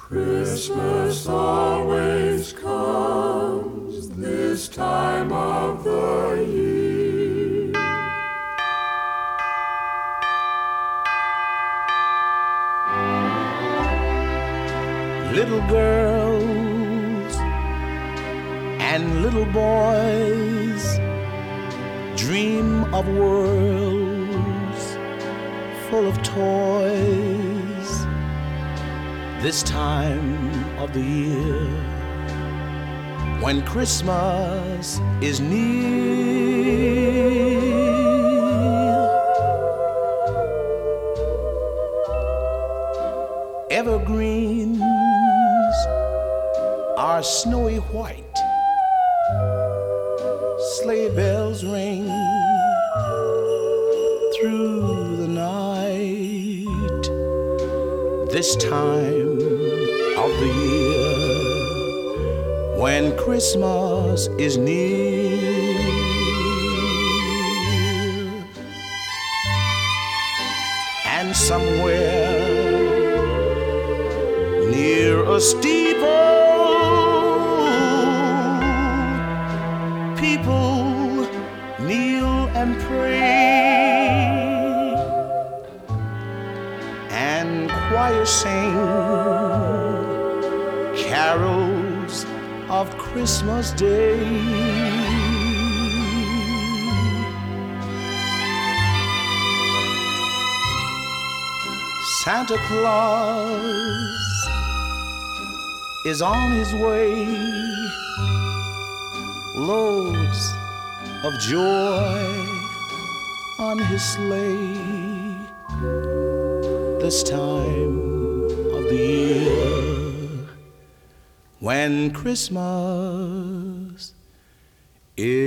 Christmas always comes this time of the year. Little girls and little boys dream of worlds full of toys this time of the year, when Christmas is near. Evergreens are snowy white, sleigh bells ring through the night, this time of the year, when Christmas is near. And somewhere near a steeple, people kneel and pray, and choirs sing carols of Christmas Day. Santa Claus is on his way, loads of joy on his sleigh, this time of the year, when Christmas is